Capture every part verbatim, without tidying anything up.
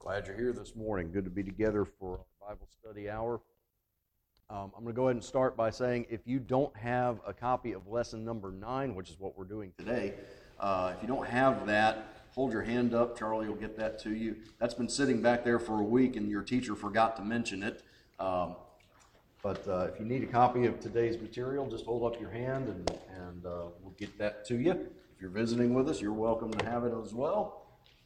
Glad you're here this morning. Good to be together for our Bible study hour. Um, I'm going to go ahead and start by saying if you don't have a copy of lesson number nine, which is what we're doing today, uh, if you don't have that, hold your hand up. Charlie will get that to you. That's been sitting back there for a week, and your teacher forgot to mention it. Um, but uh, if you need a copy of today's material, just hold up your hand, and, and uh, we'll get that to you. If you're visiting with us, you're welcome to have it as well.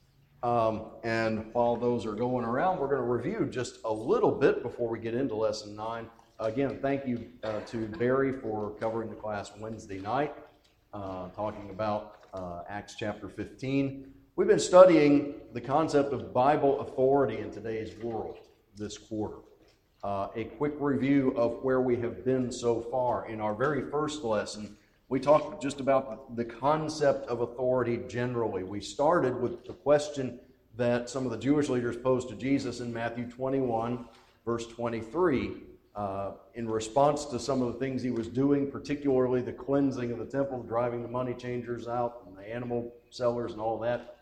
Um, and while those are going around, we're going to review just a little bit before we get into lesson nine. Again, thank you uh, to Barry for covering the class Wednesday night, uh, talking about uh, Acts chapter fifteen. We've been studying the concept of Bible authority in today's world this quarter. Uh, a quick review of where we have been so far. In our very first lesson, we talked just about the concept of authority generally. We started with the question that some of the Jewish leaders posed to Jesus in Matthew twenty-one, verse twenty-three, uh, in response to some of the things he was doing, particularly the cleansing of the temple, driving the money changers out, and the animal sellers and all that.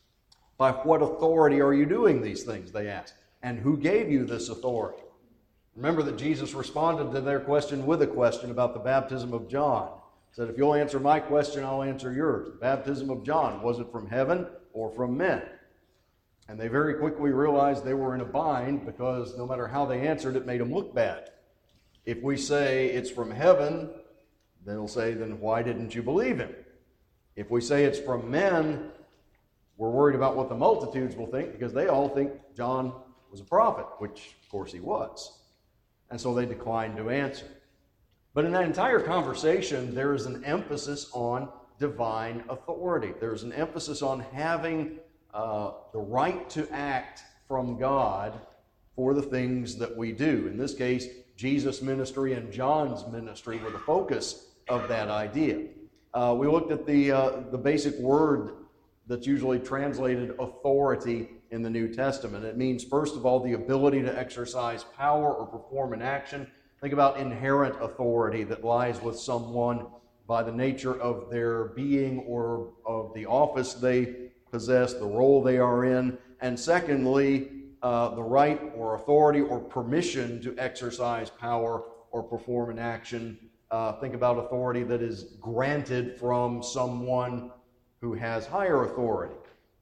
By what authority are you doing these things, they asked, and who gave you this authority? Remember that Jesus responded to their question with a question about the baptism of John. Said, if you'll answer my question, I'll answer yours. The baptism of John, was it from heaven or from men? And they very quickly realized they were in a bind because no matter how they answered, it made them look bad. If we say it's from heaven, they'll say, then why didn't you believe him? If we say it's from men, we're worried about what the multitudes will think because they all think John was a prophet, which of course he was. And so they declined to answer. But in that entire conversation, there is an emphasis on divine authority. There's an emphasis on having uh, the right to act from God for the things that we do. In this case, Jesus' ministry and John's ministry were the focus of that idea. Uh, we looked at the, uh, the basic word that's usually translated authority in the New Testament. It means, first of all, the ability to exercise power or perform an action. Think about inherent authority that lies with someone by the nature of their being or of the office they possess, the role they are in. And secondly, uh, the right or authority or permission to exercise power or perform an action. Uh, think about authority that is granted from someone who has higher authority.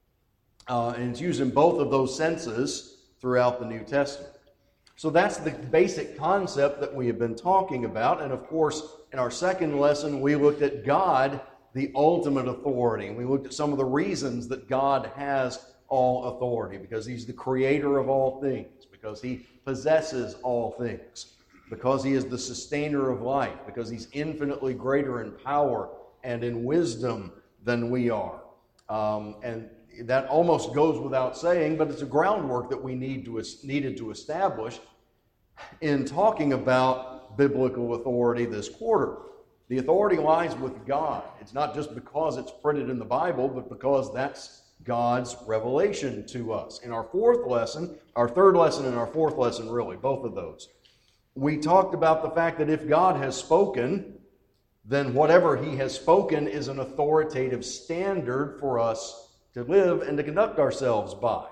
Uh, and it's used in both of those senses throughout the New Testament. So that's the basic concept that we have been talking about. And of course, in our second lesson, we looked at God, the ultimate authority. And we looked at some of the reasons that God has all authority. Because he's the creator of all things. Because he possesses all things. Because he is the sustainer of life. Because he's infinitely greater in power and in wisdom than we are. Um, and that almost goes without saying, but it's a groundwork that we need to needed to establish in talking about biblical authority this quarter. The authority lies with God. It's not just because it's printed in the Bible, but because that's God's revelation to us. In our fourth lesson, our third lesson and our fourth lesson, really, both of those, we talked about the fact that if God has spoken, then whatever he has spoken is an authoritative standard for us to live and to conduct ourselves by.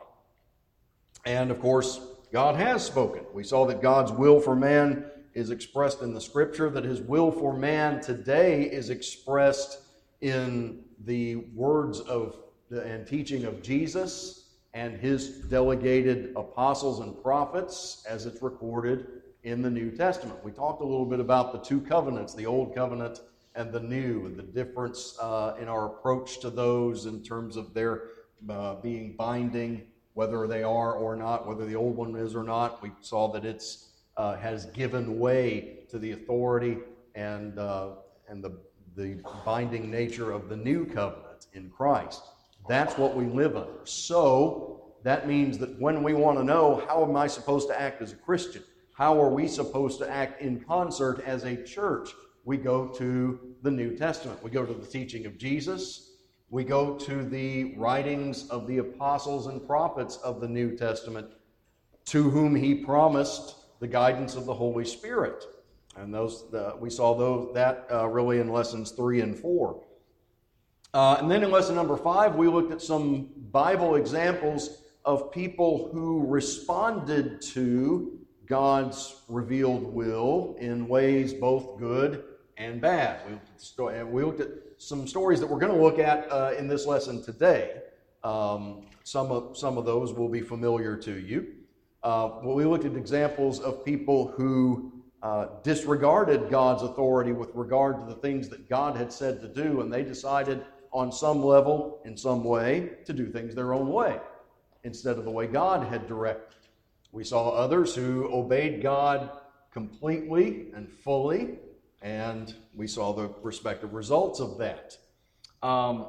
And of course, God has spoken. We saw that God's will for man is expressed in the Scripture, that his will for man today is expressed in the words of the, and teaching of Jesus and his delegated apostles and prophets as it's recorded in the New Testament. We talked a little bit about the two covenants, the Old Covenant and the new, and the difference uh, in our approach to those in terms of their uh, being binding, whether they are or not, whether the old one is or not. We saw that it's uh, has given way to the authority and uh, and the the binding nature of the new covenant in Christ. That's what we live under. So that means that when we want to know how am I supposed to act as a Christian, how are we supposed to act in concert as a church, we go to the New Testament. We go to the teaching of Jesus. We go to the writings of the apostles and prophets of the New Testament, to whom he promised the guidance of the Holy Spirit. And those uh, we saw those that uh, really in lessons three and four. Uh, and then in lesson number five, we looked at some Bible examples of people who responded to God's revealed will in ways both good and bad. We looked at, sto- we looked at some stories that we're going to look at uh, in this lesson today. Um, some of some of those will be familiar to you. Uh, well, we looked at examples of people who uh, disregarded God's authority with regard to the things that God had said to do, and they decided on some level, in some way, to do things their own way instead of the way God had directed. We saw others who obeyed God completely and fully, and we saw the respective results of that. Um,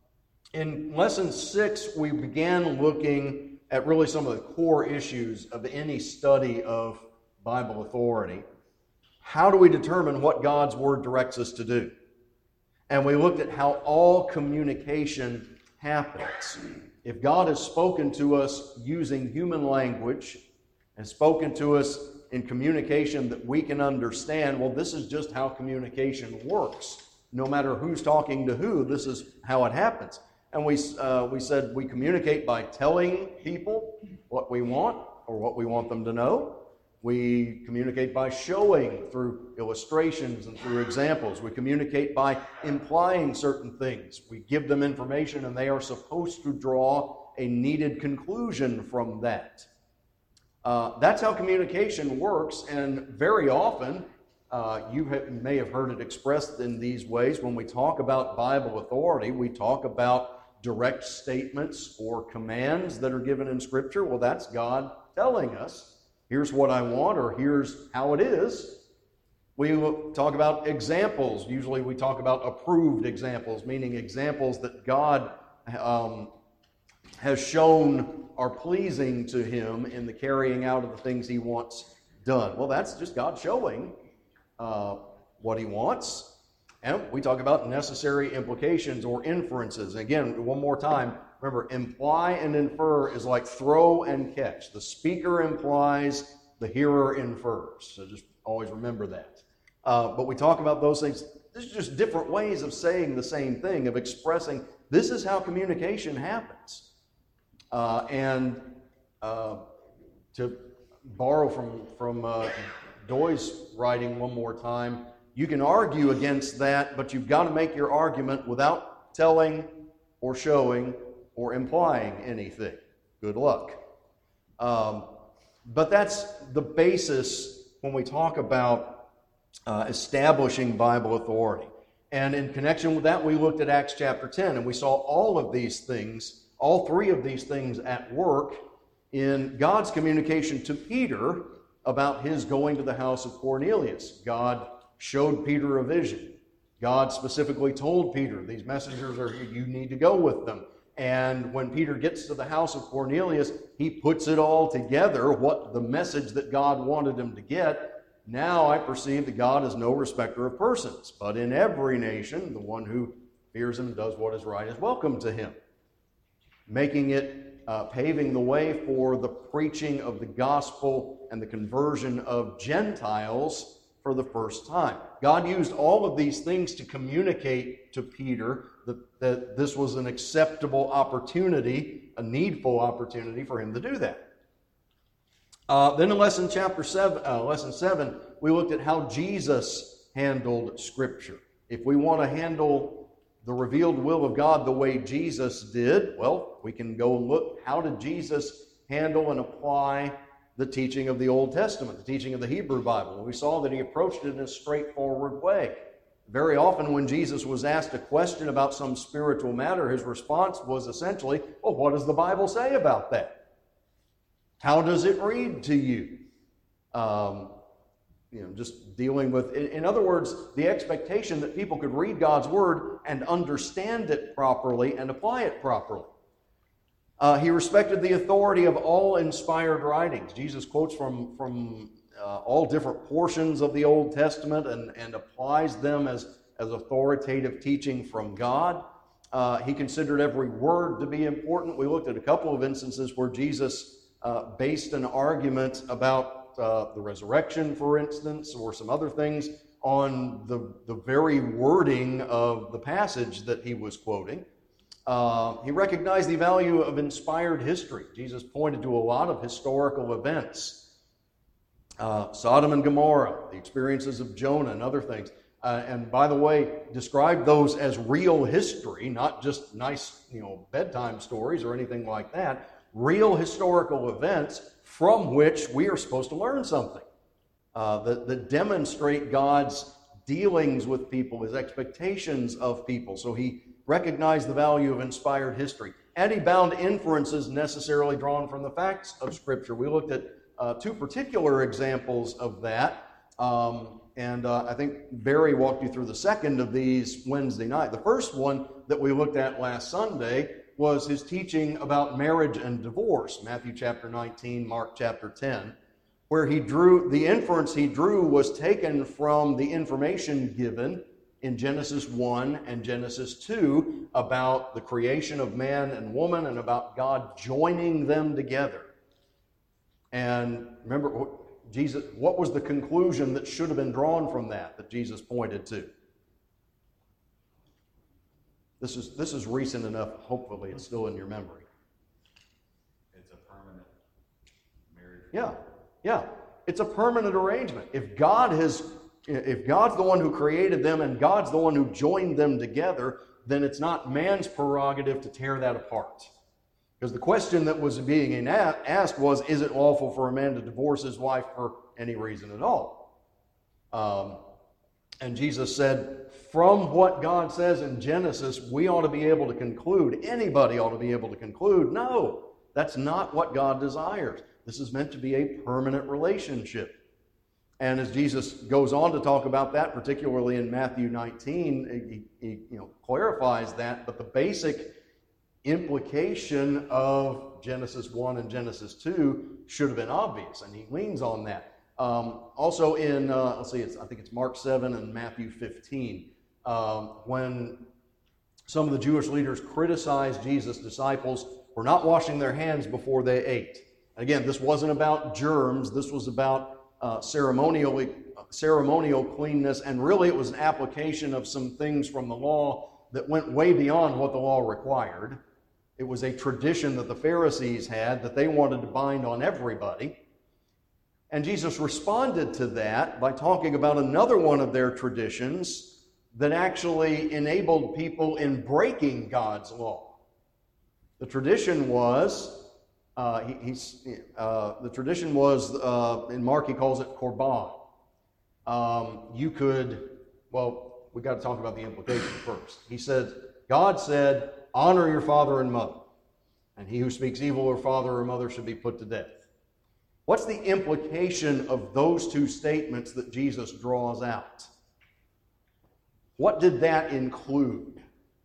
in lesson six, we began looking at really some of the core issues of any study of Bible authority. How do we determine what God's Word directs us to do? And we looked at how all communication happens. If God has spoken to us using human language and spoken to us in communication that we can understand, well, this is just how communication works. No matter who's talking to who, this is how it happens. And we uh, we said we communicate by telling people what we want or what we want them to know. We communicate by showing through illustrations and through examples. We communicate by implying certain things. We give them information and they are supposed to draw a needed conclusion from that. Uh, that's how communication works, and very often uh, you have, may have heard it expressed in these ways. When we talk about Bible authority, we talk about direct statements or commands that are given in Scripture. Well, that's God telling us, here's what I want, or here's how it is. We talk about examples. Usually we talk about approved examples, meaning examples that God um, has shown are pleasing to Him in the carrying out of the things He wants done. Well, that's just God showing uh, what He wants. And we talk about necessary implications or inferences. Again, one more time, remember, imply and infer is like throw and catch. The speaker implies, the hearer infers. So just always remember that. Uh, but we talk about those things. There's just different ways of saying the same thing, of expressing this is how communication happens. Uh, and uh, to borrow from, from uh, Doy's writing one more time, you can argue against that, but you've got to make your argument without telling or showing or implying anything. Good luck. Um, but that's the basis when we talk about uh, establishing Bible authority. And in connection with that, we looked at Acts chapter ten, and we saw all of these things, all three of these things at work in God's communication to Peter about his going to the house of Cornelius. God showed Peter a vision. God specifically told Peter, these messengers are here, you need to go with them. And when Peter gets to the house of Cornelius, he puts it all together, what the message that God wanted him to get. Now I perceive that God is no respecter of persons, but in every nation, the one who fears Him and does what is right is welcome to Him. Making it, uh, paving the way for the preaching of the gospel and the conversion of Gentiles for the first time. God used all of these things to communicate to Peter that, that this was an acceptable opportunity, a needful opportunity for him to do that. Uh, then in lesson chapter seven, uh, lesson seven, we looked at how Jesus handled Scripture. If we want to handle the revealed will of God the way Jesus did, well, we can go and look, how did Jesus handle and apply the teaching of the Old Testament, the teaching of the Hebrew Bible? And we saw that He approached it in a straightforward way. Very often when Jesus was asked a question about some spiritual matter, His response was essentially, well, what does the Bible say about that? How does it read to you? Um, you know, just dealing with, in, in other words, the expectation that people could read God's Word and understand it properly and apply it properly. Uh, he respected the authority of all inspired writings. Jesus quotes from, from uh, all different portions of the Old Testament and, and applies them as, as authoritative teaching from God. Uh, he considered every word to be important. We looked at a couple of instances where Jesus Uh, based an argument about uh, the resurrection, for instance, or some other things on the, the very wording of the passage that he was quoting. Uh, he recognized the value of inspired history. Jesus pointed to a lot of historical events. Uh, Sodom and Gomorrah, the experiences of Jonah and other things. Uh, and by the way, described those as real history, not just nice, you know, bedtime stories or anything like that. Real historical events from which we are supposed to learn something. Uh, that, that demonstrate God's dealings with people, His expectations of people. So he recognized the value of inspired history. And he bound inferences necessarily drawn from the facts of Scripture. We looked at uh, two particular examples of that. Um, and uh, I think Barry walked you through the second of these Wednesday night. The first one that we looked at last Sunday was his teaching about marriage and divorce, Matthew chapter nineteen, Mark chapter ten, where he drew, the inference he drew was taken from the information given in Genesis one and Genesis two about the creation of man and woman and about God joining them together. And remember, Jesus, what was the conclusion that should have been drawn from that, that Jesus pointed to? This is, this is recent enough, hopefully it's still in your memory. It's a permanent marriage. Yeah, yeah. It's a permanent arrangement. If God has, if God's the one who created them and God's the one who joined them together, then it's not man's prerogative to tear that apart. Because the question that was being asked was, is it lawful for a man to divorce his wife for any reason at all? Um, and Jesus said, from what God says in Genesis, we ought to be able to conclude, anybody ought to be able to conclude, no, that's not what God desires. This is meant to be a permanent relationship. And as Jesus goes on to talk about that, particularly in Matthew nineteen, he, he you know, clarifies that, but the basic implication of Genesis one and Genesis two should have been obvious, and he leans on that. Um, also in, uh, let's see, it's, I think it's Mark seven and Matthew fifteen, um, when some of the Jewish leaders criticized Jesus' disciples for not washing their hands before they ate. Again, this wasn't about germs, this was about uh, ceremonial, ceremonial cleanness, and really it was an application of some things from the law that went way beyond what the law required. It was a tradition that the Pharisees had that they wanted to bind on everybody. And Jesus responded to that by talking about another one of their traditions that actually enabled people in breaking God's law. The tradition was, uh, he, he's, uh, the tradition was, uh, in Mark he calls it korban. Um, you could, well, we got to talk about the implication first. He said, God said, honor your father and mother, and he who speaks evil of father or mother should be put to death. What's the implication of those two statements that Jesus draws out? What did that include?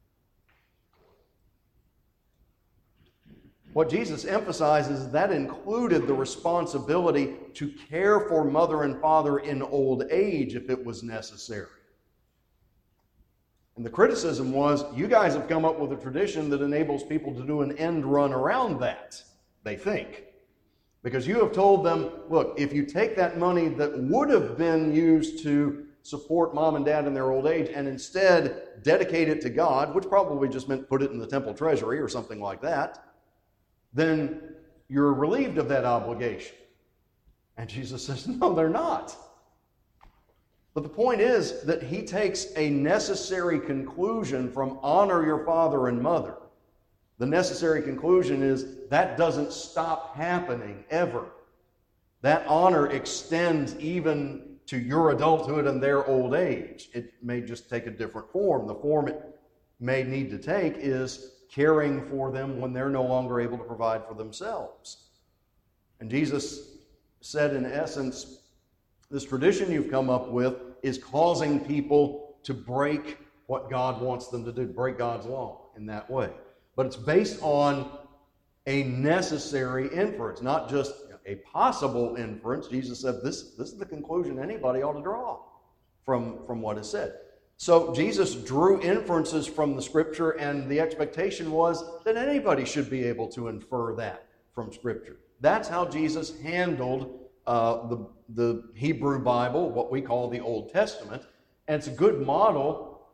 What Jesus emphasizes, that included the responsibility to care for mother and father in old age if it was necessary. And the criticism was, you guys have come up with a tradition that enables people to do an end run around that, they think. Because you have told them, look, if you take that money that would have been used to support mom and dad in their old age and instead dedicate it to God, which probably just meant put it in the temple treasury or something like that, then you're relieved of that obligation. And Jesus says, no, they're not. But the point is that he takes a necessary conclusion from honor your father and mother. The necessary conclusion is that doesn't stop happening ever. That honor extends even to your adulthood and their old age. It may just take a different form. The form it may need to take is caring for them when they're no longer able to provide for themselves. And Jesus said, in essence, this tradition you've come up with is causing people to break what God wants them to do, break God's law in that way. But it's based on a necessary inference, not just a possible inference. Jesus said this, this is the conclusion anybody ought to draw from, from what is said. So Jesus drew inferences from the Scripture, and the expectation was that anybody should be able to infer that from Scripture. That's how Jesus handled uh, the, the Hebrew Bible, what we call the Old Testament, and it's a good model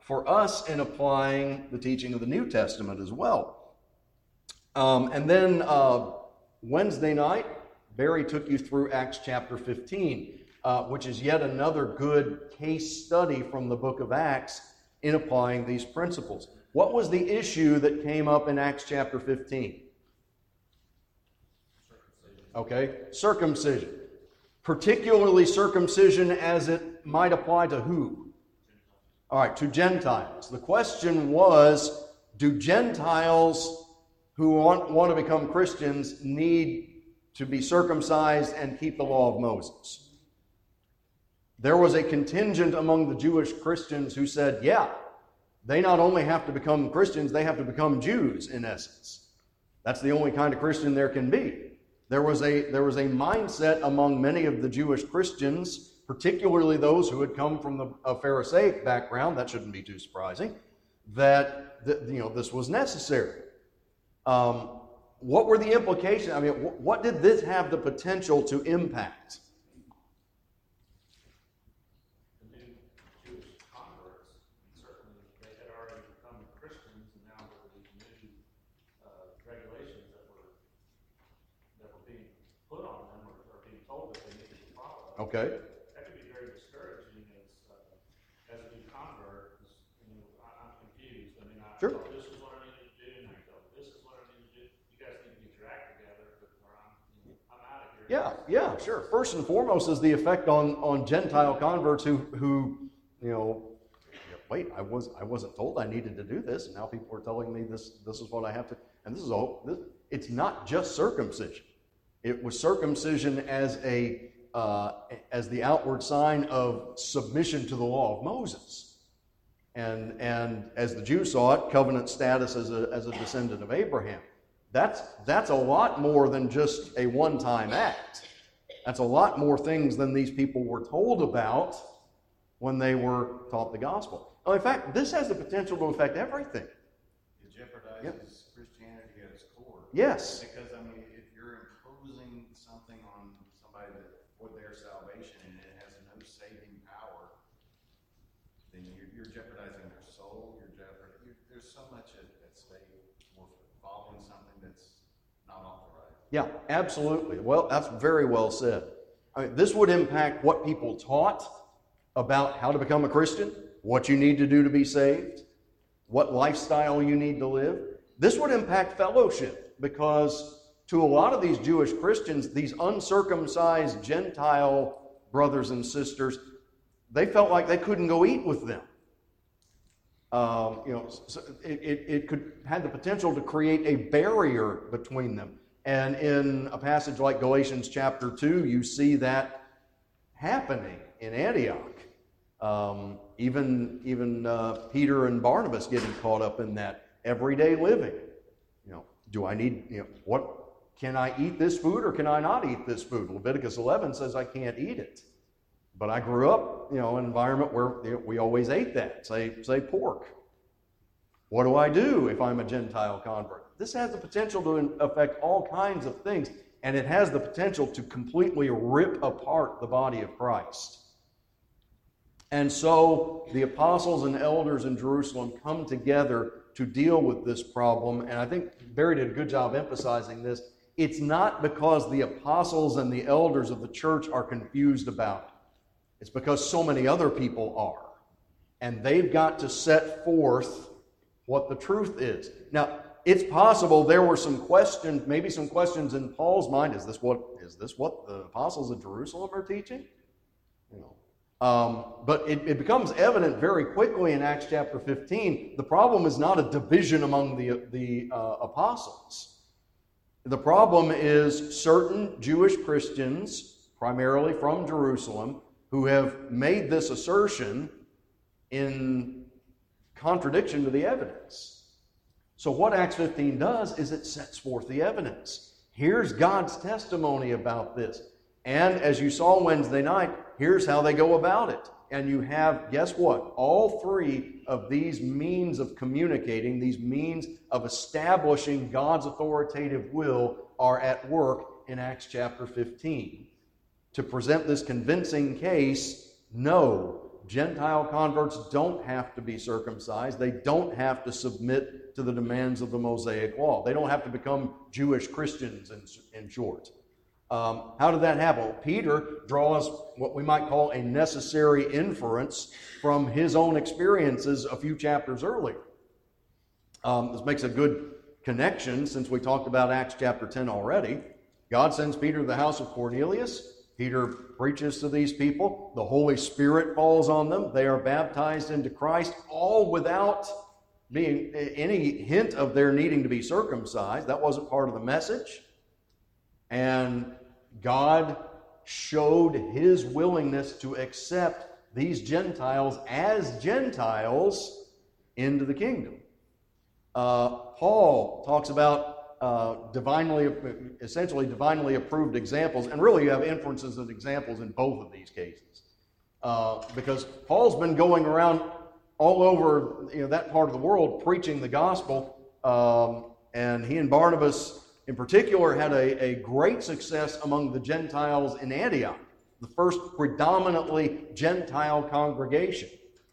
for us in applying the teaching of the New Testament as well. Um, and then uh, Wednesday night, Barry took you through Acts chapter fifteen, uh, which is yet another good case study from the book of Acts in applying these principles. What was the issue that came up in Acts chapter fifteen? Okay, circumcision. Particularly circumcision as it might apply to who? All right, to Gentiles. The question was, do Gentiles who want, want to become Christians need to be circumcised and keep the law of Moses? There was a contingent among the Jewish Christians who said, yeah, they not only have to become Christians, they have to become Jews in essence. That's the only kind of Christian there can be. There was a, there was a mindset among many of the Jewish Christians, particularly those who had come from the, a Pharisaic background, that shouldn't be too surprising, that, that you know, this was necessary. Um, what were the implications? I mean, wh- what did this have the potential to impact? The new Jewish converts, certainly they had already become Christians, and now there were these new uh, regulations that were that were being put on them, or, or being told that they needed to follow. Okay. That could be very discouraging as uh, as a new convert. Because, you know, I, I'm confused. I mean, I Sure. thought this is what I need to do, and I thought this is what I need to do. You guys need to get your act together, or I'm, I'm out of here. Yeah, yeah, sure. First and foremost is the effect on, on Gentile converts who, who, you know, wait, I was I wasn't told I needed to do this, and now people are telling me this this is what I have to. And this is all. This, it's not just circumcision. It was circumcision as a uh, as the outward sign of submission to the law of Moses, and and as the Jews saw it, covenant status as a as a descendant of Abraham. That's that's a lot more than just a one-time act. That's a lot more things than these people were told about when they were taught the gospel. Well, in fact, this has the potential to affect everything. It jeopardizes Yep. Christianity at its core. Yes. Because, I mean, if you're imposing something on somebody that for their salvation and it has no saving power, then you're, you're jeopardizing their soul. You're jeopard. You're, there's so much at, at stake for following something that's not authorized. Yeah, absolutely. Well, that's very well said. I mean, this would impact what people taught about how to become a Christian, what you need to do to be saved, what lifestyle you need to live. This would impact fellowship because to a lot of these Jewish Christians, these uncircumcised Gentile brothers and sisters, they felt like they couldn't go eat with them. Um, you know, so it, it, it could had the potential to create a barrier between them. And in a passage like Galatians chapter two, you see that happening in Antioch. Um, even even uh, Peter and Barnabas getting caught up in that everyday living. You know, do I need, you know, what, can I eat this food or can I not eat this food? Leviticus eleven says I can't eat it. But I grew up, you know, in an environment where you know, we always ate that, say, say pork. What do I do if I'm a Gentile convert? This has the potential to affect all kinds of things, and it has the potential to completely rip apart the body of Christ. And so the apostles and elders in Jerusalem come together to deal with this problem, and I think Barry did a good job emphasizing this. It's not because the apostles and the elders of the church are confused about it. It's because so many other people are. And they've got to set forth what the truth is. Now, it's possible there were some questions, maybe some questions in Paul's mind. Is this what is this what the apostles of Jerusalem are teaching? You know, um, but it, it becomes evident very quickly in Acts chapter fifteen. The problem is not a division among the the uh, apostles. The problem is certain Jewish Christians, primarily from Jerusalem, who have made this assertion in contradiction to the evidence. So what Acts fifteen does is it sets forth the evidence. Here's God's testimony about this. And as you saw Wednesday night, here's how they go about it. And you have, guess what? All three of these means of communicating, these means of establishing God's authoritative will are at work in Acts chapter fifteen. To present this convincing case, no, Gentile converts don't have to be circumcised. They don't have to submit to the demands of the Mosaic law. They don't have to become Jewish Christians, in, in short. Um, how did that happen? Well, Peter draws what we might call a necessary inference from his own experiences a few chapters earlier. Um, this makes a good connection since we talked about Acts chapter ten already. God sends Peter to the house of Cornelius. Peter preaches to these people. The Holy Spirit falls on them. They are baptized into Christ, all without being any hint of their needing to be circumcised. That wasn't part of the message. And God showed his willingness to accept these Gentiles as Gentiles into the kingdom. Uh, Paul talks about uh, divinely, essentially divinely approved examples, and really you have inferences and examples in both of these cases. Uh, because Paul's been going around all over, you know, that part of the world preaching the gospel, um, and he and Barnabas in particular had a, a great success among the Gentiles in Antioch, the first predominantly Gentile congregation.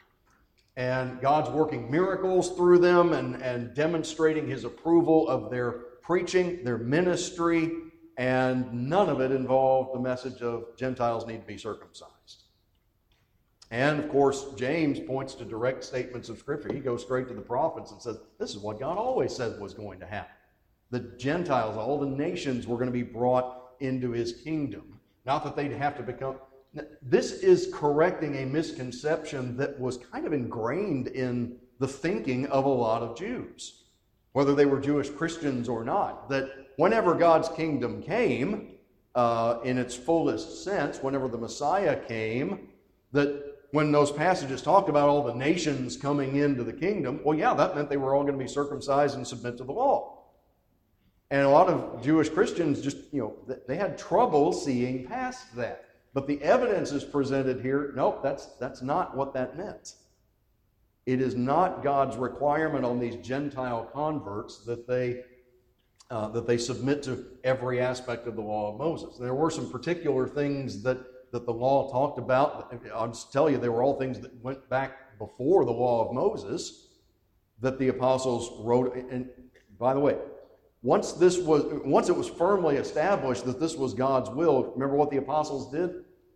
And God's working miracles through them and, and demonstrating his approval of their preaching, their ministry, and none of it involved the message of Gentiles need to be circumcised. And, of course, James points to direct statements of Scripture. He goes straight to the prophets and says, this is what God always said was going to happen. The Gentiles, all the nations were going to be brought into his kingdom. Not that they'd have to become... This is correcting a misconception that was kind of ingrained in the thinking of a lot of Jews, whether they were Jewish Christians or not, that whenever God's kingdom came, uh, in its fullest sense, whenever the Messiah came, that when those passages talked about all the nations coming into the kingdom, well, yeah, that meant they were all going to be circumcised and submit to the law. And a lot of Jewish Christians just, you know, they had trouble seeing past that. But the evidence is presented here. Nope, that's, that's not what that meant. It is not God's requirement on these Gentile converts that they, uh, that they submit to every aspect of the law of Moses. There were some particular things that, that the law talked about. I'll just tell you, they were all things that went back before the law of Moses that the apostles wrote. And by the way, Once this was, once it was firmly established that this was God's will, remember what the apostles did?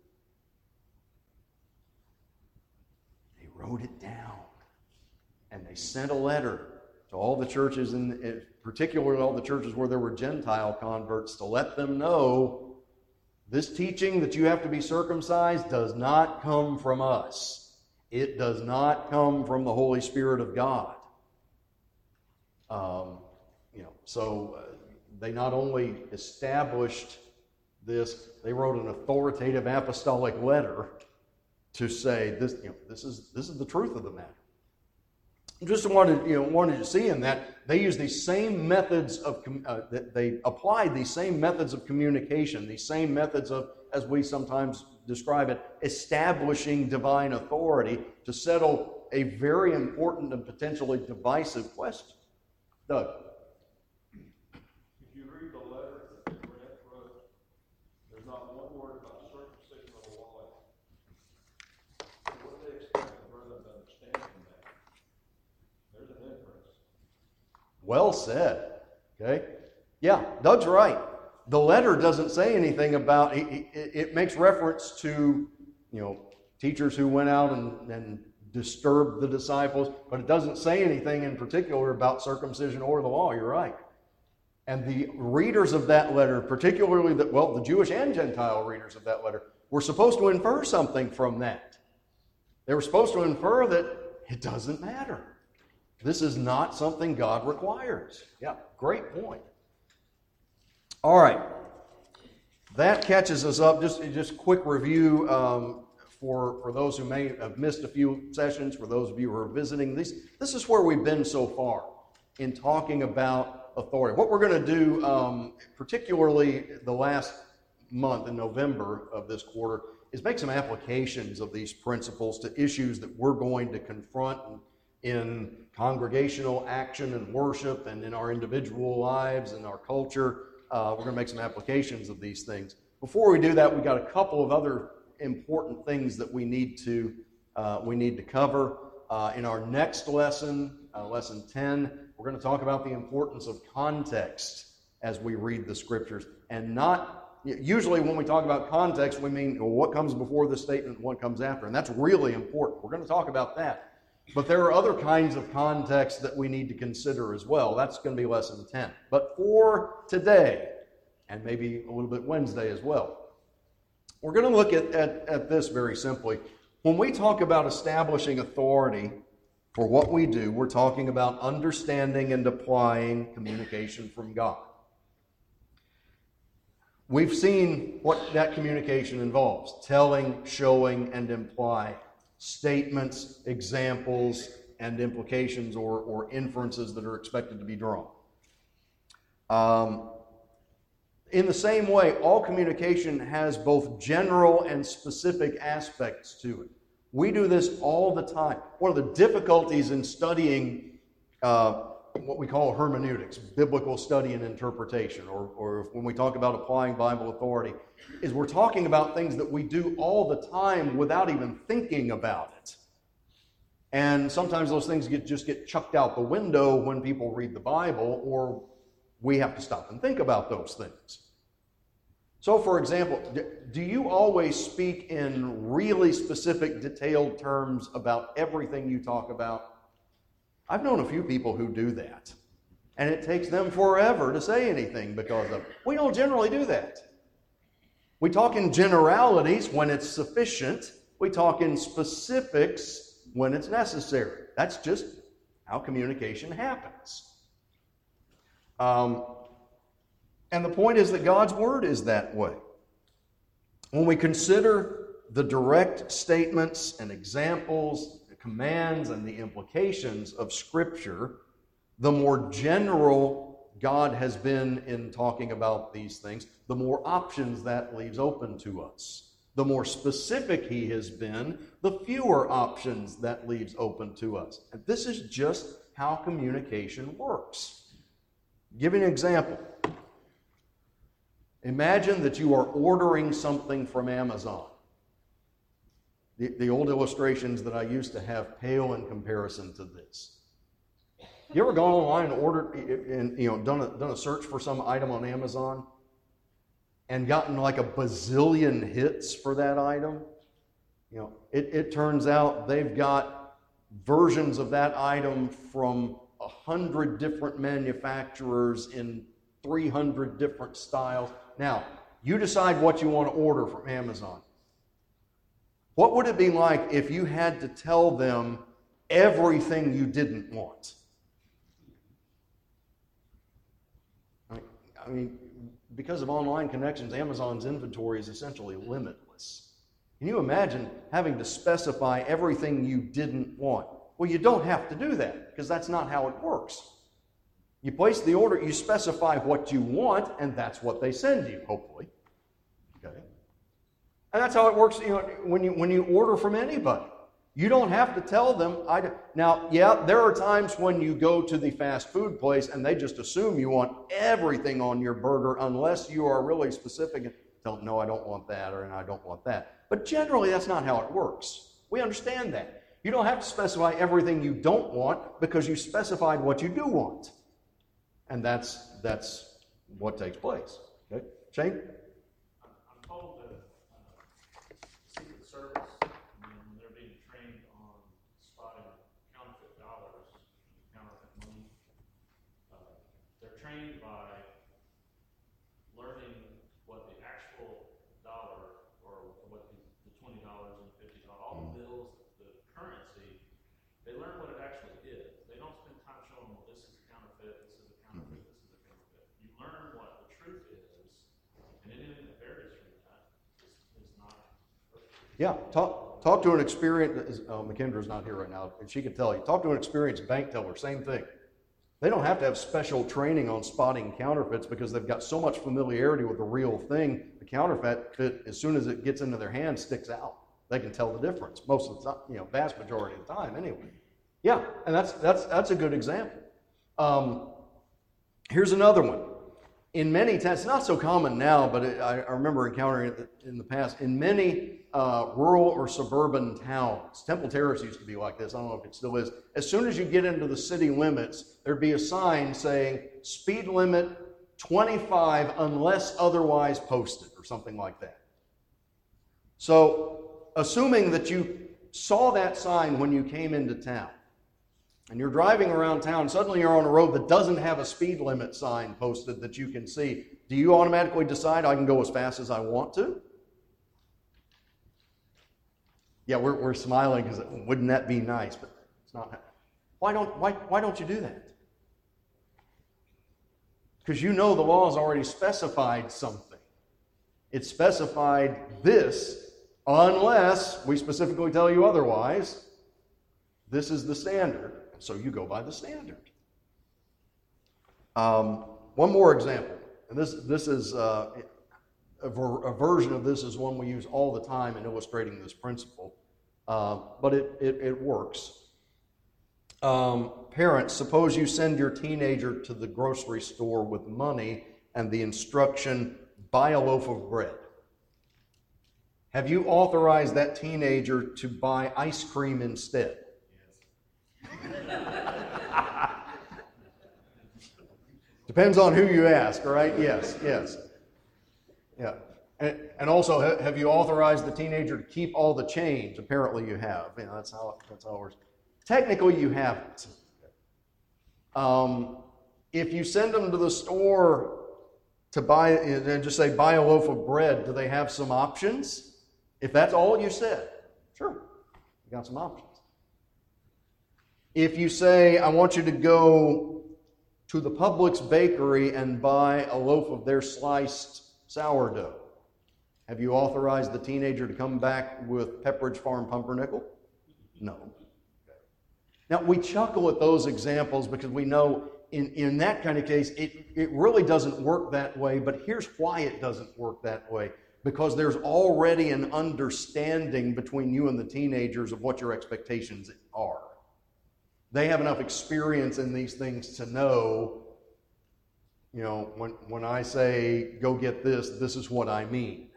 They wrote it down. And they sent a letter to all the churches, and particularly all the churches where there were Gentile converts, to let them know this teaching that you have to be circumcised does not come from us. It does not come from the Holy Spirit of God. Um... You know, so uh, they not only established this, they wrote an authoritative apostolic letter to say this. You know, this is this is the truth of the matter. Just wanted you know wanted to see in that they use these same methods of uh, that they applied these same methods of communication, these same methods of, as we sometimes describe it, establishing divine authority to settle a very important and potentially divisive question. Doug. Well said. Okay? Yeah, Doug's right. The letter doesn't say anything about, it, it, it makes reference to, you know, teachers who went out and, and disturbed the disciples, but it doesn't say anything in particular about circumcision or the law. You're right. And the readers of that letter, particularly, the, well, the Jewish and Gentile readers of that letter, were supposed to infer something from that. They were supposed to infer that it doesn't matter. This is not something God requires. Yeah, great point. All right. That catches us up. Just just quick review um, for, for those who may have missed a few sessions, for those of you who are visiting. This, this is where we've been so far in talking about authority. What we're going to do, um, particularly the last month in November of this quarter, is make some applications of these principles to issues that we're going to confront in congregational action and worship and in our individual lives and our culture. Uh, we're going to make some applications of these things. Before we do that, we've got a couple of other important things that we need to uh, we need to cover. Uh, in our next lesson, uh, lesson ten, we're going to talk about the importance of context as we read the Scriptures. And not, usually when we talk about context, we mean well, what comes before the statement and what comes after. And that's really important. We're going to talk about that. But there are other kinds of context that we need to consider as well. That's going to be lesson ten. But for today, and maybe a little bit Wednesday as well, we're going to look at, at, at this very simply. When we talk about establishing authority for what we do, we're talking about understanding and applying communication from God. We've seen what that communication involves: telling, showing, and implying. Statements, examples, and implications or, or inferences that are expected to be drawn. Um, in the same way, all communication has both general and specific aspects to it. We do this all the time. One of the difficulties in studying uh, what we call hermeneutics, biblical study and interpretation, or, or when we talk about applying Bible authority, is we're talking about things that we do all the time without even thinking about it. And sometimes those things get, just get chucked out the window when people read the Bible, or we have to stop and think about those things. So, for example, do you always speak in really specific, detailed terms about everything you talk about? I've known a few people who do that, and it takes them forever to say anything because of it. We don't generally do that. We talk in generalities when it's sufficient. We talk in specifics when it's necessary. That's just how communication happens. Um, and the point is that God's Word is that way. When we consider the direct statements and examples, commands and the implications of Scripture, the more general God has been in talking about these things, the more options that leaves open to us. The more specific He has been, the fewer options that leaves open to us. And this is just how communication works. Give you an example. Imagine that you are ordering something from Amazon. The, the old illustrations that I used to have pale in comparison to this. You ever gone online and ordered, and you know, done a, done a search for some item on Amazon and gotten like a bazillion hits for that item? You know, it, it turns out they've got versions of that item from a hundred different manufacturers in three hundred different styles. Now, you decide what you want to order from Amazon. What would it be like if you had to tell them everything you didn't want? I mean, because of online connections, Amazon's inventory is essentially limitless. Can you imagine having to specify everything you didn't want? Well, you don't have to do that, because that's not how it works. You place the order, you specify what you want, and that's what they send you, hopefully. Okay? And that's how it works, you know, when you when you order from anybody. You don't have to tell them. I, now, yeah, there are times when you go to the fast food place and they just assume you want everything on your burger unless you are really specific and tell them, no, I don't want that, or I don't want that. But generally, that's not how it works. We understand that. You don't have to specify everything you don't want because you specified what you do want. And that's that's what takes place. Okay? Shane? I'm told that uh, Secret Service, when they're being trained on spotting counterfeit dollars, counterfeit money, uh, they're trained by learning what the actual dollar, or what the, the twenty dollars and fifty dollars, all the bills, the currency, they learn what it actually is. They don't spend time showing, well, this is a counterfeit, this is a counterfeit, this is a counterfeit. You learn what the truth is, and anything that varies from that is, is not perfect. Yeah, talk talk to an experienced, uh, McKendra's not here right now, and she could tell you. Talk to an experienced bank teller, same thing. They don't have to have special training on spotting counterfeits because they've got so much familiarity with the real thing. The counterfeit, as soon as it gets into their hand, sticks out. They can tell the difference most of the time, you know, vast majority of the time anyway. Yeah, and that's that's that's a good example. Um, here's another one. in many towns, it's not so common now, but it, I, I remember encountering it in the past. In many uh, rural or suburban towns, Temple Terrace used to be like this. I don't know if it still is. As soon as you get into the city limits, there'd be a sign saying speed limit twenty-five unless otherwise posted or something like that. So, assuming that you saw that sign when you came into town, and you're driving around town, suddenly you're on a road that doesn't have a speed limit sign posted that you can see. Do you automatically decide I can go as fast as I want to? Yeah, we're, we're smiling because wouldn't that be nice? But it's not. Why don't, why, why don't you do that? Because you know the law has already specified something. It specified this, unless we specifically tell you otherwise. This is the standard. So you go by the standard. Um, one more example, and this this is uh, a, ver- a version of this is one we use all the time in illustrating this principle, uh, but it it, it works. Um, parents, suppose you send your teenager to the grocery store with money and the instruction, buy a loaf of bread. Have you authorized that teenager to buy ice cream instead? Depends on who you ask, right? Yes, yes. Yeah. And, and also, have you authorized the teenager to keep all the change? Apparently you have. You know, that's how, that's how it works. Technically, you haven't. Um, if you send them to the store to buy, and just say, buy a loaf of bread, do they have some options? If that's all you said, sure, you got some options. If you say, I want you to go to the Publix bakery and buy a loaf of their sliced sourdough, have you authorized the teenager to come back with Pepperidge Farm pumpernickel? No. Now, we chuckle at those examples because we know in, in that kind of case, it, it really doesn't work that way, but here's why it doesn't work that way. Because there's already an understanding between you and the teenagers of what your expectations are. They have enough experience in these things to know, you know, when, when I say, go get this, this is what I mean.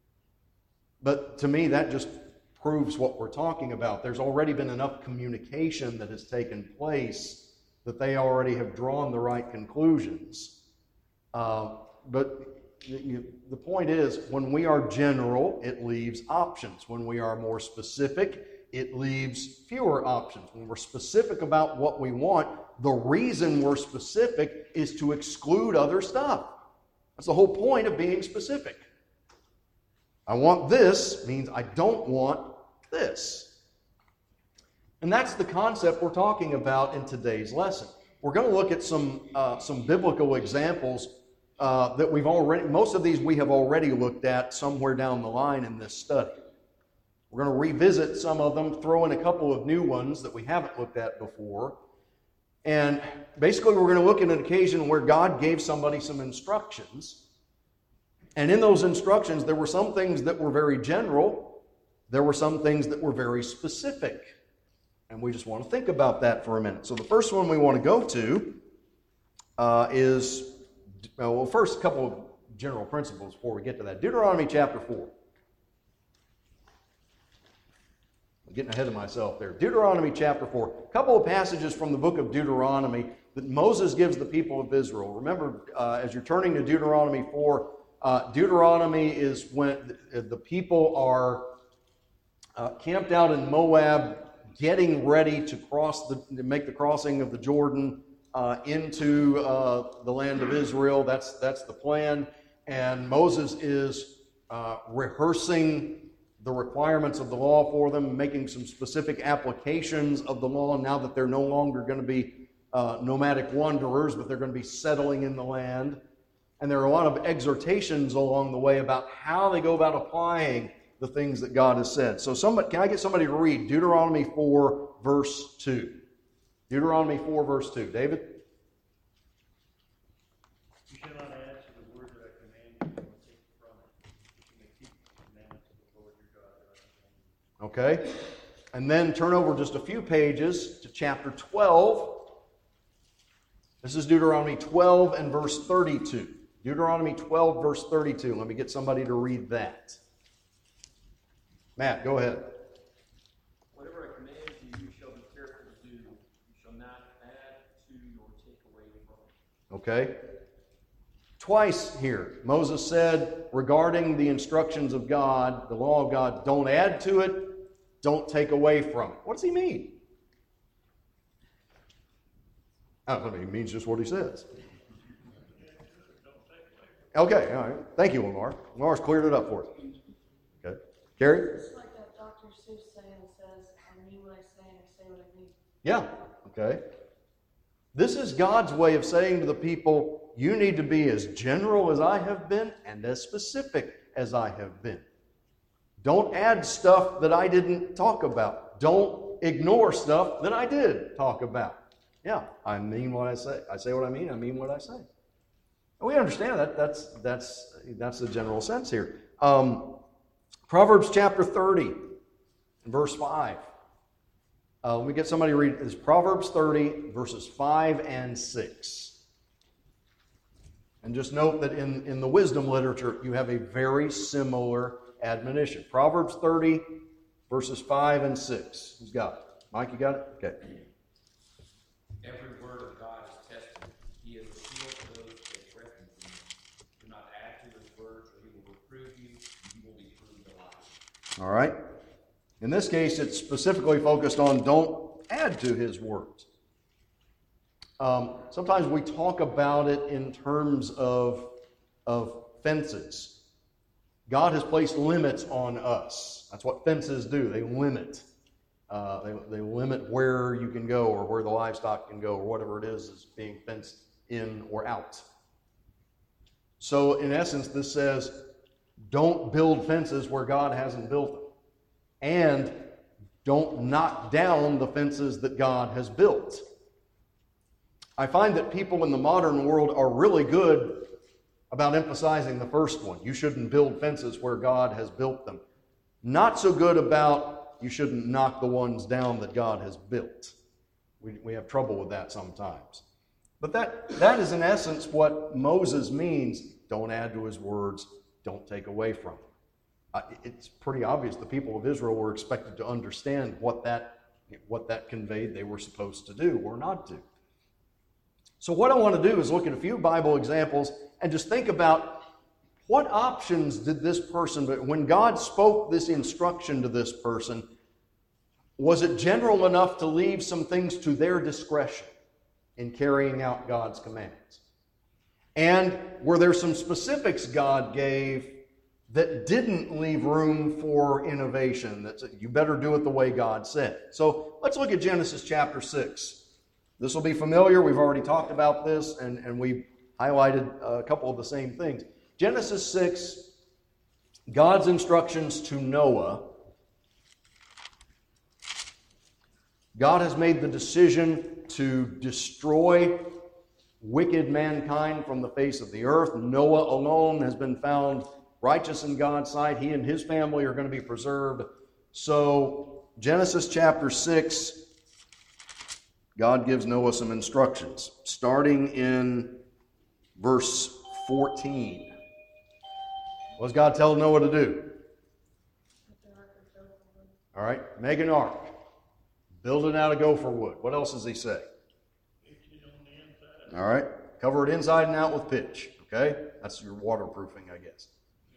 But to me, that just proves what we're talking about. There's already been enough communication that has taken place that they already have drawn the right conclusions. Uh, but you, the point is, when we are general, it leaves options. When we are more specific, it leaves fewer options. When we're specific about what we want, the reason we're specific is to exclude other stuff. That's the whole point of being specific. I want this means I don't want this. And that's the concept we're talking about in today's lesson. We're going to look at some uh, some biblical examples uh, that we've already, most of these we have already looked at somewhere down the line in this study. We're going to revisit some of them, throw in a couple of new ones that we haven't looked at before. And basically we're going to look at an occasion where God gave somebody some instructions. And in those instructions, there were some things that were very general. There were some things that were very specific. And we just want to think about that for a minute. So the first one we want to go to uh, is, well, first a couple of general principles before we get to that. Deuteronomy chapter four. I'm getting ahead of myself there. Deuteronomy chapter four. A couple of passages from the book of Deuteronomy that Moses gives the people of Israel. Remember, uh, as you're turning to Deuteronomy four, uh, Deuteronomy is when the, the people are uh, camped out in Moab, getting ready to cross the, to make the crossing of the Jordan uh, into uh, the land of Israel. That's that's the plan. And Moses is uh, rehearsing the requirements of the law for them, making some specific applications of the law now that they're no longer going to be uh, nomadic wanderers, but they're going to be settling in the land. And there are a lot of exhortations along the way about how they go about applying the things that God has said. So somebody, can I get somebody to read Deuteronomy four, verse two? Deuteronomy four, verse two. David? You shall not add to the word that I command you, nor take from it, that you may keep the commandments of the Lord your God that I command you. Okay. And then turn over just a few pages to chapter twelve. This is Deuteronomy twelve and verse thirty-two. Deuteronomy twelve, verse thirty-two. Let me get somebody to read that. Matt, go ahead. Whatever I command you, you shall be careful to do. You shall not add to nor take away from. Okay. Twice here, Moses said regarding the instructions of God, the law of God, don't add to it, don't take away from it. What does he mean? I don't know, he means just what he says. Okay, all right. Thank you, Lamar. Lamar's cleared it up for us. Okay. Carrie? It's like that Doctor Seuss saying says, I mean what I say and I say what I mean. Yeah, okay. This is God's way of saying to the people, you need to be as general as I have been and as specific as I have been. Don't add stuff that I didn't talk about. Don't ignore stuff that I did talk about. Yeah, I mean what I say. I say what I mean, I mean what I say. And we understand that. That's, that's, that's the general sense here. Um, Proverbs chapter thirty, verse five. Uh, let me get somebody to read this. Proverbs thirty, verses five and six. And just note that in, in the wisdom literature, you have a very similar admonition. Proverbs thirty, verses five and six. Who's got it? Mike, you got it? Okay. Every word of God is tested. He is a shield to those that refuge in him. Do not add to his words, or he will reprove you, and you will be proved a liar. All right. In this case, it's specifically focused on don't add to his words. Um, sometimes we talk about it in terms of, of fences. God has placed limits on us. That's what fences do. They limit. Uh, they, they limit where you can go or where the livestock can go or whatever it is is being fenced in or out. So in essence, this says, don't build fences where God hasn't built them. And don't knock down the fences that God has built. I find that people in the modern world are really good about emphasizing the first one. You shouldn't build fences where God has built them. Not so good about you shouldn't knock the ones down that God has built. We, we have trouble with that sometimes. But that, that is in essence what Moses means. Don't add to his words. Don't take away from them. Uh, it's pretty obvious the people of Israel were expected to understand what that, what that conveyed they were supposed to do or not do. So what I want to do is look at a few Bible examples and just think about what options did this person, but when God spoke this instruction to this person, was it general enough to leave some things to their discretion in carrying out God's commands? And were there some specifics God gave that didn't leave room for innovation? That you better do it the way God said. So let's look at Genesis chapter six. This will be familiar. We've already talked about this, and, and we highlighted a couple of the same things. Genesis six, God's instructions to Noah. God has made the decision to destroy wicked mankind from the face of the earth. Noah alone has been found righteous in God's sight. He and his family are going to be preserved. So, Genesis chapter six, God gives Noah some instructions, starting in verse fourteen. What does God tell Noah to do? All right, make an ark. Build it out of gopher wood. What else does he say? All right, cover it inside and out with pitch. Okay, that's your waterproofing, I guess.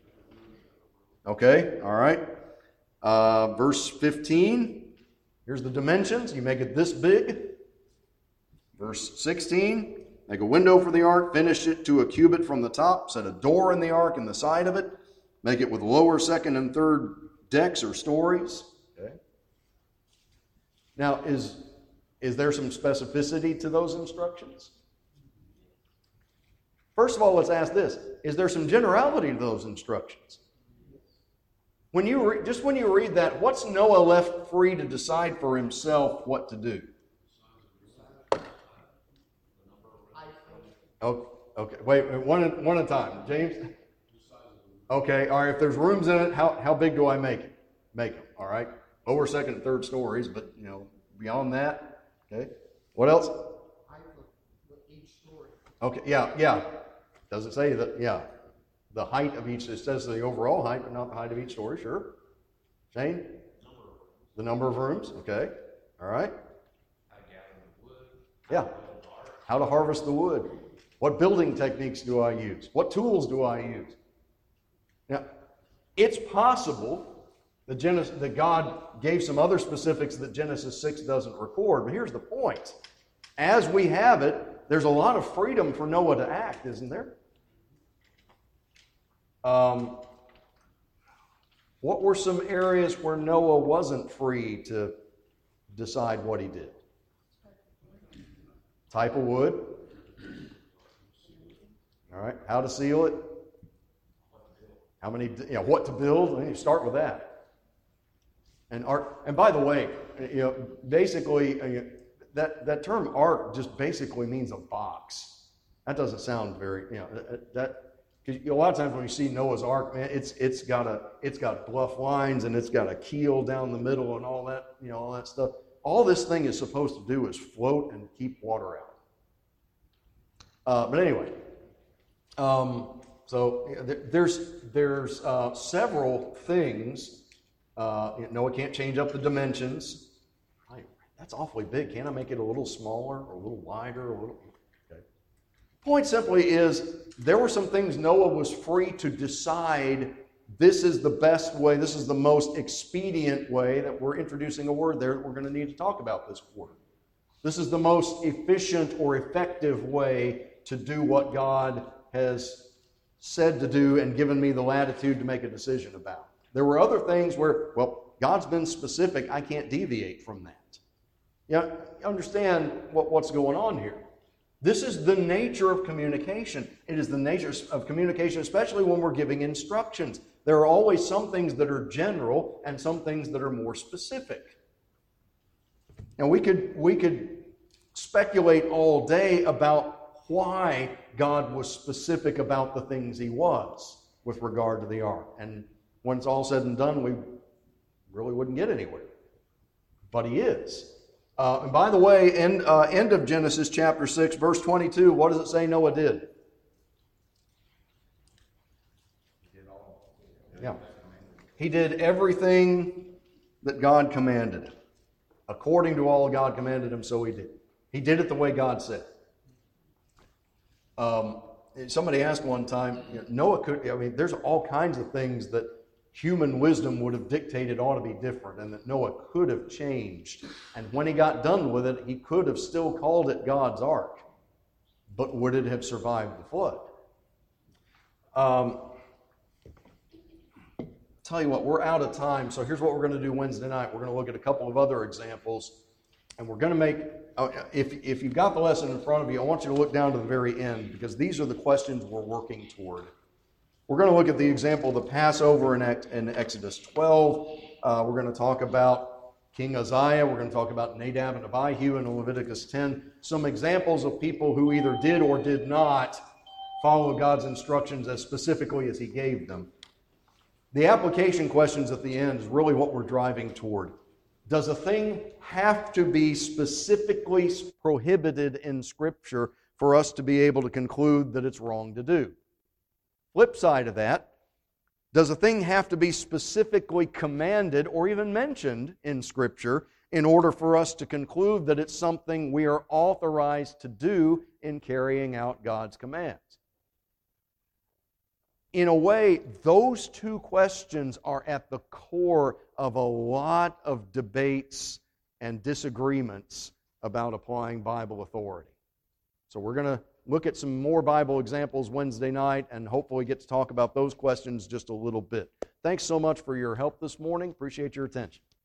Okay, all right. Uh, verse fifteen, here's the dimensions. You make it this big. Verse sixteen, make a window for the ark, finish it to a cubit from the top, set a door in the ark in the side of it, make it with lower, second, and third decks or stories. Okay. Now, is, is there some specificity to those instructions? First of all, let's ask this. Is there some generality to those instructions? When you re- just when you read that, what's Noah left free to decide for himself what to do? Oh, okay. Wait, wait, one at, one at a time. James? Okay, all right. If there's rooms in it, how, how big do I make it? Make them, all right? Lower, second, and third stories, but, you know, beyond that, okay? What else? Each story. Okay, yeah, yeah. Does it say that, yeah, the height of each, it says the overall height, but not the height of each story, sure. Shane? The number of rooms, okay. All right. How to gather the wood. Yeah. How to harvest the wood. What building techniques do I use? What tools do I use? Now, it's possible that, Genesis, that God gave some other specifics that Genesis six doesn't record, but here's the point. As we have it, there's a lot of freedom for Noah to act, isn't there? Um, what were some areas where Noah wasn't free to decide what he did? Type of wood. All right. How to seal it. How many, you know, what to build. You start with that. And ark, and by the way, you know, basically, uh, that, that term ark just basically means a box. That doesn't sound very, you know, that, that because you know, a lot of times when you see Noah's Ark, man, it's it's got a it's got bluff lines and it's got a keel down the middle and all that, you know, all that stuff. All this thing is supposed to do is float and keep water out. Uh, but anyway, um, so there's there's uh, several things. Uh, you know, Noah can't change up the dimensions. That's awfully big. Can't I make it a little smaller or a little wider or a little? Point simply is there were some things Noah was free to decide this is the best way, this is the most expedient way that we're introducing a word there that we're going to need to talk about this quarter. This is the most efficient or effective way to do what God has said to do and given me the latitude to make a decision about. There were other things where, well, God's been specific, I can't deviate from that. You know, you understand what, what's going on here. This is the nature of communication. It is the nature of communication, especially when we're giving instructions. There are always some things that are general and some things that are more specific. And we could, we could speculate all day about why God was specific about the things he was with regard to the ark. And when it's all said and done, we really wouldn't get anywhere. But he is. Uh, and by the way, end, uh, end of Genesis chapter six, verse twenty-two, what does it say Noah did? Yeah. He did everything that God commanded him. According to all God commanded him, so he did. He did it the way God said. Um, somebody asked one time, you know, Noah could, I mean, there's all kinds of things that human wisdom would have dictated ought to be different and that Noah could have changed. And when he got done with it, he could have still called it God's ark. But would it have survived the flood? Um, tell you what, we're out of time, so here's what we're going to do Wednesday night. We're going to look at a couple of other examples, and we're going to make, uh, if, if you've got the lesson in front of you, I want you to look down to the very end, because these are the questions we're working toward. We're going to look at the example of the Passover in, in Exodus twelve. Uh, we're going to talk about King Uzziah. We're going to talk about Nadab and Abihu in Leviticus ten. Some examples of people who either did or did not follow God's instructions as specifically as he gave them. The application questions at the end is really what we're driving toward. Does a thing have to be specifically prohibited in Scripture for us to be able to conclude that it's wrong to do? Flip side of that, does a thing have to be specifically commanded or even mentioned in Scripture in order for us to conclude that it's something we are authorized to do in carrying out God's commands? In a way, those two questions are at the core of a lot of debates and disagreements about applying Bible authority. So we're going to look at some more Bible examples Wednesday night and hopefully get to talk about those questions just a little bit. Thanks so much for your help this morning. Appreciate your attention.